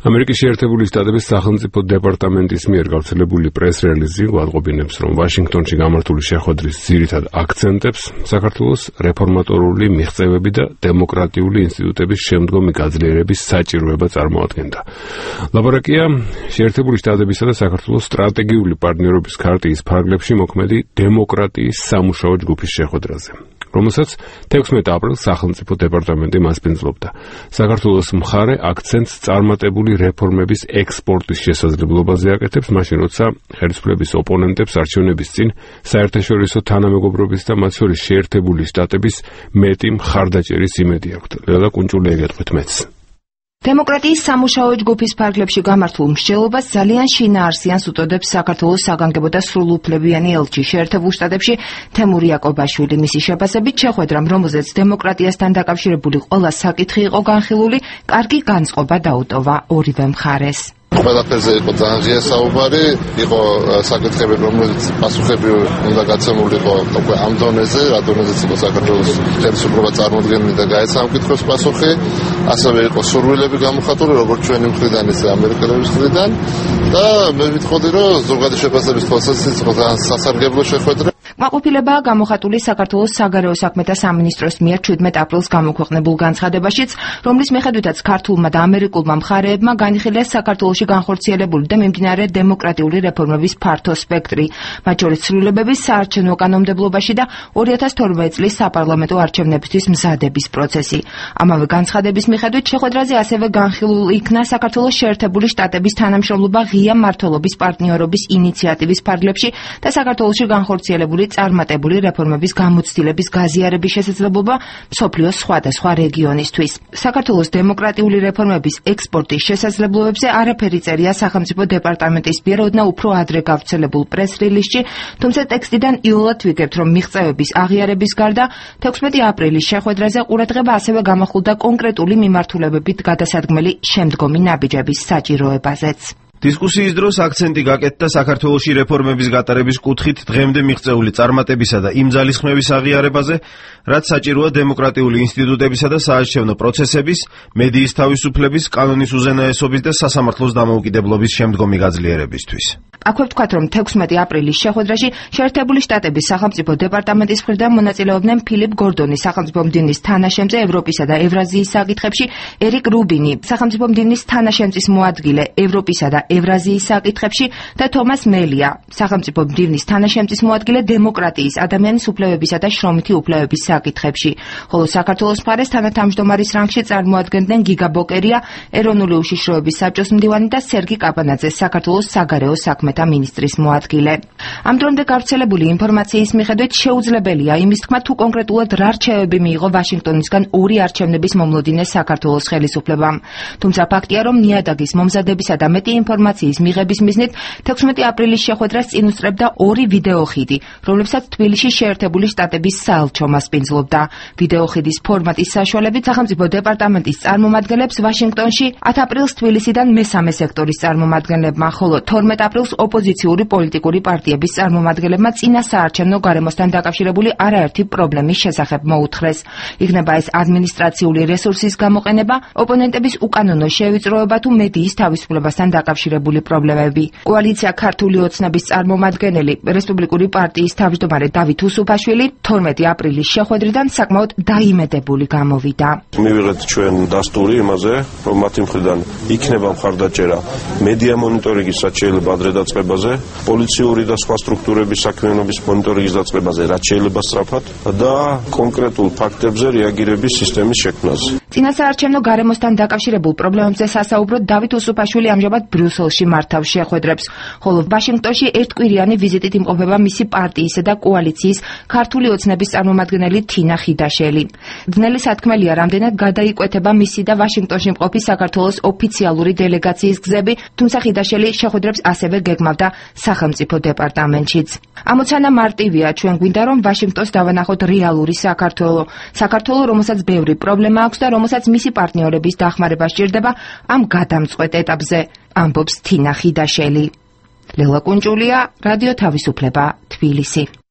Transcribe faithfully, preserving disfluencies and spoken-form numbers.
ამერიკის შეერთებული შტატების სახელმწიფო დეპარტამენტის მიერ გავრცელებული პრეს-რელიზი გვატყობინებს, რომ ვაშინგტონში გამართული შეხვედრის ძირითად აქცენტებს საქართველოს რეფორმატორული მიღწევები და დემოკრატიული ინსტიტუტების შემდგომი გაძლიერების საჭიროება წარმოადგენდა. ლაპარაკია შეერთებული შტატებისა და საქართველოს სტრატეგიული პარტნიორობის ქარტიის ფარგლებში მოქმედი დემოკრატიის სამუშაო ჯგუფის შეხვედრაზე, რომელსაც თექვსმეტ აპრილს სახელმწიფო დეპარტამენტი მასპინძლობდა. საქართველოს მხარე აქცენტს წარმატებული რეფორმების ექსპორტის შესაძლებლობაზე აკეთებს, მაშინ როცა ხელისუფლების ოპონენტებს არჩევნების წინ საერთაშორისო თანამეგობრობის და მათ შორის შეერთებული შტატების მეტი მხარდაჭერის იმედი აქვთ. ლელა კუნჭული ეკითხეთ მეც. დემოკრატიის სამუშაო ჯგუფის ფარგლებში გამართულ მსჯელობას ძალიან შინაარსიანს უწოდებს საქართველოს საგანგებო და სრულუფლებიანი ელჩი შეერთებულ შტატებში თემურ იაკობაშვილი. მისი შეფასებით, შეხვედრამ, რომელზეც დემოკრატიასთან დაკავშირებული ყველა საკითხი იყო განხილული, კარგი განწყობა დაუტოვა ორივე მხარეს. ყველაფერზე იყო ძალიან ღია საუბარი, იყო საკითხები, რომელიც პასუხები უნდა გაცემულიყო უკვე ამ დონეზე, რა დონეზეც იყო საქართველოს ხელისუფლება წარმოდგენილი და გაეცა ამ კითხვებს პასუხი. ასევე იყო სურვილები გამოხატული, როგორც ჩვენი მხრიდან, ისე ამერიკელების მხრიდან და მე ვიტყოდი, რომ ზოგადი შეფასების თვალსაზრისით იყო ძალიან სასარგებლო შეხვედრა. კმაყოფილებაა გამოხატული საქართველოს საგარეო საქმეთა სამინისტროს მიერ ჩვიდმეტ აპრილს გამოქვეყნებულ განცხადებაშიც, რომლის მიხედვითაც ქართულმა და ამერიკულმა მხარეებმა განიხილეს საქართველოში განხორციელებული და მიმდინარე დემოკრატიული რეფორმების ფართო სპექტრი, მათ შორის ცვლილებების საარჩევნო კანონმდებლობაში და ორი ათას თორმეტი წლის საპარლამენტო არჩევნებისთვის მზადების პროცესი. ამავე განცხადების მიხედვით შეხვედრაზე ასევე განხილულ იქნა საქართველოს შეერთებული შტატების თანამშრომლობა ღია მმართველობის პარტნიორობის ინიციატივის ფარგლებში და საქართველოში განხორციელებული წარმატებული რეფორმების გამოცდილების გაზიარების შესაძლებლობა მსოფლიოს სხვადასხვა რეგიონისთვის. საქართველოს დემოკრატიული რეფორმების ექსპორტის შესაძლებლობებზე არაფერი წერია სახელმწიფო დეპარტამენტის მიერ ოდნავ უფრო ადრე გავრცელებულ პრეს-რილიზში, თუმცა ტექსტიდან იოლად ვიგებთ, რომ მიღწევების აღიარების გარდა თექვსმეტი აპრილის შეხვედრაზე ყურადღება ასევე გამახვილდა კონკრეტული მიმართულებებით გადასადგმელი შემდგომი ნაბიჯების საჭიროებაზეც. დისკუსიის დროს აქცენტი გაკეთდა საქართველოში რეფორმების გატარების კუთხით დღემდე მიღწეული წარმატებისა და იმ ძალისხმევის აღიარებაზე, რაც საჭიროა დემოკრატიული ინსტიტუტებისა და საარჩევნო პროცესების, მედიის თავისუფლების, კანონის უზენაესობის და სასამართლოს დამოუკიდებლობის შემდგომი გაძლიერებისთვის. აქვე ვთქვათ, რომ თექვსმეტი აპრილის შეხვედრაში შეერთებული შტატების სახელმწიფო დეპარტამენტის მხრიდან მონაწილეობდნენ ფილიპ გორდონი, სახელმწიფო მდივნის თანაშემწე ევროპისა და ევრაზიის საკითხებში, ერიკ რუბინი, სახელმწიფო მდივნის თანაშემწის მოადგილე ევროპისა და ევრაზიის საკითხებში და თომას მელია, სახელმწიფო მდივნის თანაშემწის მოადგილე დემოკრატიის, ადამიანის უფლებებისა და შრომითი უფლებების საკითხებში. ხოლო საქართველოს მხარეს თანათავმჯდომარის რანგში წარმოადგენდნენ გიგა ბოკერია, ეროვნული უშიშროების საბჭოს მდივანი და სერგი კაპანაძე, საქართველოს საგარეო საქმეთა მინისტრის მოადგილე. ამ დრომდე გავრცელებული ინფორმაციის მიხედვით შეუძლებელია იმის თქმა, თუ კონკრეტულად რა რჩევები მიიღო ვაშინგტონისგან ორი არჩევნების მომლოდინე საქართველოს ხელისუფლებამ. თუმცა ფაქტია, რომ ნიადაგის მომზადებისა და მეტი ინფორმაციის მიღების მიზნით თექვსმეტი აპრილის შეხვედრას წინ უსწრებდა ორი ვიდეოხიდი, რომლებსაც თბილისში შეერთებული შტატების საელჩო მასპინძლობდა. ვიდეოხიდის ფორმატის საშუალებით სახელმწიფო დეპარტამენტის წარმომადგენლებს ვაშინგტონში ათი აპრილს თბილისიდან მესამე სექტორის წარმომადგენლებმა, ხოლო თორმეტ აპრილს ოპოზიციური პოლიტიკური პარტიების წარმომადგენლებმა წინა საარჩევნო გარემოსთან დაკავშირებული არაერთი პრობლემის შესახებ მოუთხრეს. იქნება ეს ადმინისტრაციული რესურსის გამოყენება, ოპონენტების უკანონო შევიწროება თუ მედიის თავისუფლებასთან დაკავშირებული პრობლემები. კოალიცია ქართული ოცნების წარმომადგენელი, რესპუბლიკური პარტიის თავმჯდომარე დავით უსუფაშვილი თორმეტი აპრილის შეხვედრიდან საკმაოდ დაიმედებული გამოვიდა. მივიღეთ ჩვენ დასტური იმაზე, რომ მათი მხრიდან იქნება მხარდაჭერა მედია მონიტორინგის რაც შეიძლება ადრე დაწყებაზე, პოლიციური და სხვა სტრუქტურების საქმიანობის მონიტორინგის დაწყებაზე რაც შეიძლება სწრაფად და კონკრეტულ ფაქტებზე რეაგირების სისტემის შექმნაზე. წინასაარჩევნო გარემოსთან დაკავშირებულ პრობლემებზე სასაუბროდ დავით უსუფაშვილი ამჟამად ბრიუსელში მართავს შეხვედრებს, ხოლო ვაშინგტონში ერთკვირიანი ვიზიტით იმყოფება მისი პარტიისა და კოალიციის ქართული ოცნების წარმომადგენელი თინა ხიდაშელი. ძნელი სათქმელია, რამდენად გადაიკვეთება მისი და ვაშინგტონში მყოფი საქართველოს ოფიციალური დელეგაციის გზები, თუმცა ხიდაშელი შეხვედრებს ასევე გეგმავდა სახელმწიფო დეპარტამენტშიც. ამოცანა მარტივია, ჩვენ გვინდა რომ ვაშინგტონს დავანახოთ რეალური საქართველო, საქართველო, რომელსაც ბევრი პრობლემა აქვს და რომელსაც მისი პარტნიორების დახმარება სჭირდება ამ გადამწყვეტ ეტაპზე, ამბობს თინა ხიდაშელი. ლელა კუნჭულია, რადიო თავისუფლება, თბილისი.